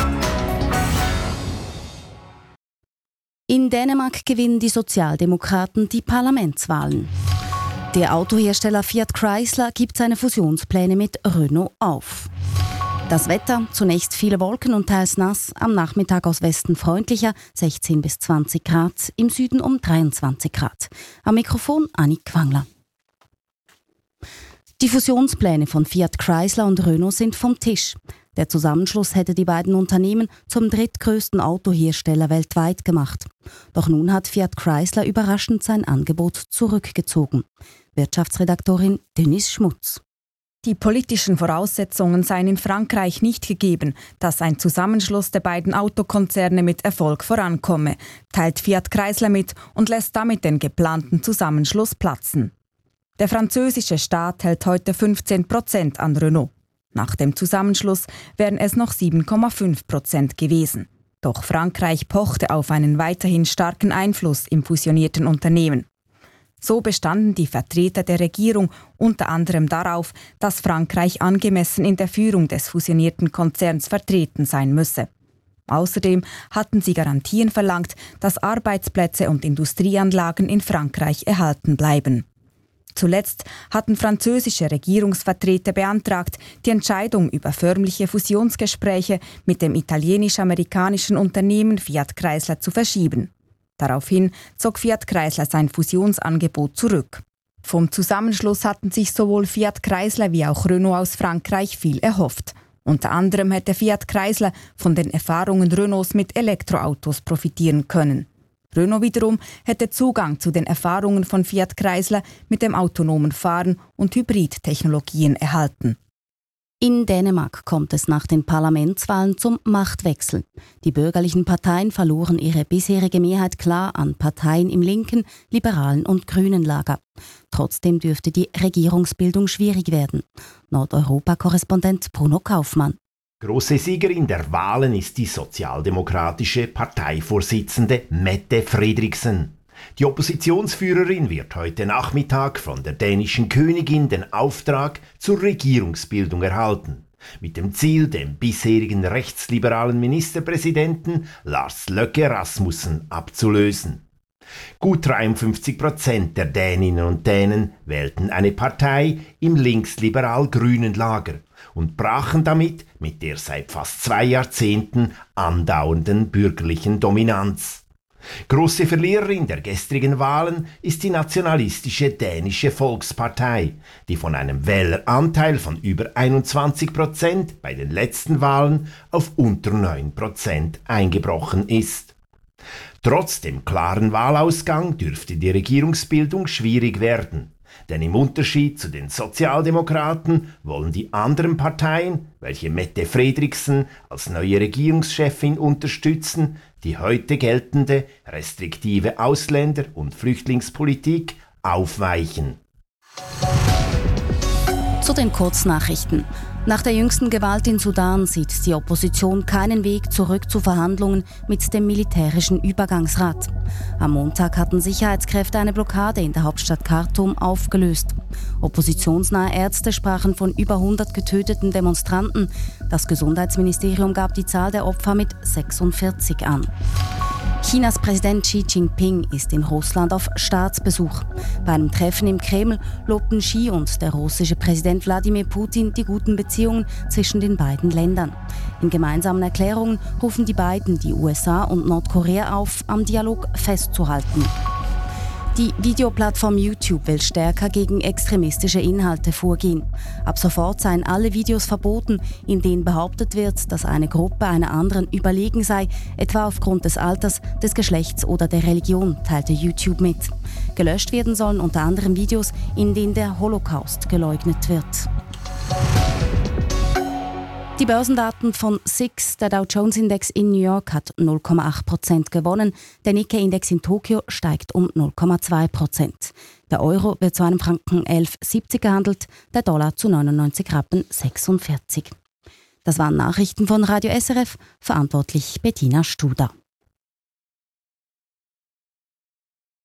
In Dänemark gewinnen die Sozialdemokraten die Parlamentswahlen. Der Autohersteller Fiat Chrysler gibt seine Fusionspläne mit Renault auf. Das Wetter, zunächst viele Wolken und teils nass, am Nachmittag aus Westen freundlicher, 16 bis 20 Grad, im Süden um 23 Grad. Am Mikrofon Annik Quangler. Die Fusionspläne von Fiat Chrysler und Renault sind vom Tisch. Der Zusammenschluss hätte die beiden Unternehmen zum drittgrößten Autohersteller weltweit gemacht. Doch nun hat Fiat Chrysler überraschend sein Angebot zurückgezogen. Wirtschaftsredaktorin Denise Schmutz. Die politischen Voraussetzungen seien in Frankreich nicht gegeben, dass ein Zusammenschluss der beiden Autokonzerne mit Erfolg vorankomme, teilt Fiat Chrysler mit und lässt damit den geplanten Zusammenschluss platzen. Der französische Staat hält heute 15% an Renault. Nach dem Zusammenschluss wären es noch 7,5% gewesen. Doch Frankreich pochte auf einen weiterhin starken Einfluss im fusionierten Unternehmen. So bestanden die Vertreter der Regierung unter anderem darauf, dass Frankreich angemessen in der Führung des fusionierten Konzerns vertreten sein müsse. Außerdem hatten sie Garantien verlangt, dass Arbeitsplätze und Industrieanlagen in Frankreich erhalten bleiben. Zuletzt hatten französische Regierungsvertreter beantragt, die Entscheidung über förmliche Fusionsgespräche mit dem italienisch-amerikanischen Unternehmen Fiat Chrysler zu verschieben. Daraufhin zog Fiat Chrysler sein Fusionsangebot zurück. Vom Zusammenschluss hatten sich sowohl Fiat Chrysler wie auch Renault aus Frankreich viel erhofft. Unter anderem hätte Fiat Chrysler von den Erfahrungen Renaults mit Elektroautos profitieren können. Renault wiederum hätte Zugang zu den Erfahrungen von Fiat Chrysler mit dem autonomen Fahren und Hybridtechnologien erhalten. In Dänemark kommt es nach den Parlamentswahlen zum Machtwechsel. Die bürgerlichen Parteien verloren ihre bisherige Mehrheit klar an Parteien im linken, liberalen und grünen Lager. Trotzdem dürfte die Regierungsbildung schwierig werden. Nordeuropa-Korrespondent Bruno Kaufmann. Grosse Siegerin der Wahlen ist die sozialdemokratische Parteivorsitzende Mette Frederiksen. Die Oppositionsführerin wird heute Nachmittag von der dänischen Königin den Auftrag zur Regierungsbildung erhalten, mit dem Ziel, den bisherigen rechtsliberalen Ministerpräsidenten Lars Løkke Rasmussen abzulösen. Gut 53% der Däninnen und Dänen wählten eine Partei im linksliberal-grünen Lager und brachen damit mit der seit fast 2 Jahrzehnten andauernden bürgerlichen Dominanz. Große Verliererin der gestrigen Wahlen ist die nationalistische Dänische Volkspartei, die von einem Wähleranteil von über 21% bei den letzten Wahlen auf unter 9% eingebrochen ist. Trotz dem klaren Wahlausgang dürfte die Regierungsbildung schwierig werden. Denn im Unterschied zu den Sozialdemokraten wollen die anderen Parteien, welche Mette Frederiksen als neue Regierungschefin unterstützen, die heute geltende restriktive Ausländer- und Flüchtlingspolitik aufweichen. Zu den Kurznachrichten. Nach der jüngsten Gewalt in Sudan sieht die Opposition keinen Weg zurück zu Verhandlungen mit dem militärischen Übergangsrat. Am Montag hatten Sicherheitskräfte eine Blockade in der Hauptstadt Khartoum aufgelöst. Oppositionsnahe Ärzte sprachen von über 100 getöteten Demonstranten. Das Gesundheitsministerium gab die Zahl der Opfer mit 46 an. Chinas Präsident Xi Jinping ist in Russland auf Staatsbesuch. Bei einem Treffen im Kreml lobten Xi und der russische Präsident Wladimir Putin die guten Beziehungen zwischen den beiden Ländern. In gemeinsamen Erklärungen rufen die beiden die USA und Nordkorea auf, am Dialog festzuhalten. Die Videoplattform YouTube will stärker gegen extremistische Inhalte vorgehen. Ab sofort seien alle Videos verboten, in denen behauptet wird, dass eine Gruppe einer anderen überlegen sei, etwa aufgrund des Alters, des Geschlechts oder der Religion, teilte YouTube mit. Gelöscht werden sollen unter anderem Videos, in denen der Holocaust geleugnet wird. Die Börsendaten von SIX, der Dow Jones Index in New York, hat 0,8% gewonnen. Der Nikkei-Index in Tokio steigt um 0,2%. Der Euro wird zu einem Franken 11,70 gehandelt, der Dollar zu 99,46 Rappen. Das waren Nachrichten von Radio SRF, verantwortlich Bettina Studer.